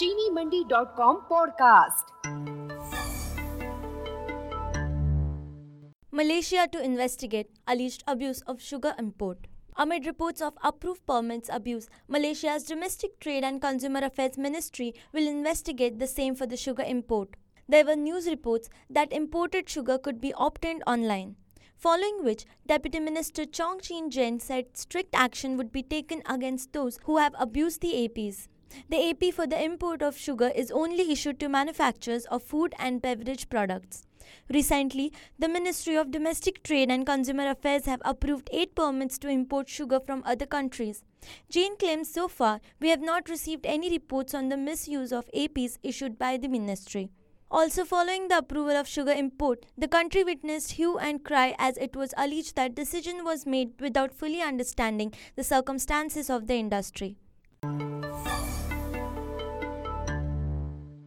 cheenimandi.com podcast. Malaysia to investigate alleged abuse of sugar import. Amid reports of approved permits abuse, Malaysia's Domestic Trade and Consumer Affairs Ministry will investigate the same for the sugar import. There were news reports that imported sugar could be obtained online, following which Deputy Minister Chong Chin Jen said strict action would be taken against those who have abused the APs. The AP for the import of sugar is only issued to manufacturers of food and beverage products. Recently, the Ministry of Domestic Trade and Consumer Affairs have approved 8 permits to import sugar from other countries. Jain claims so far we have not received any reports on the misuse of APs issued by the ministry. Also, following the approval of sugar import, the country witnessed hue and cry as it was alleged that decision was made without fully understanding the circumstances of the industry.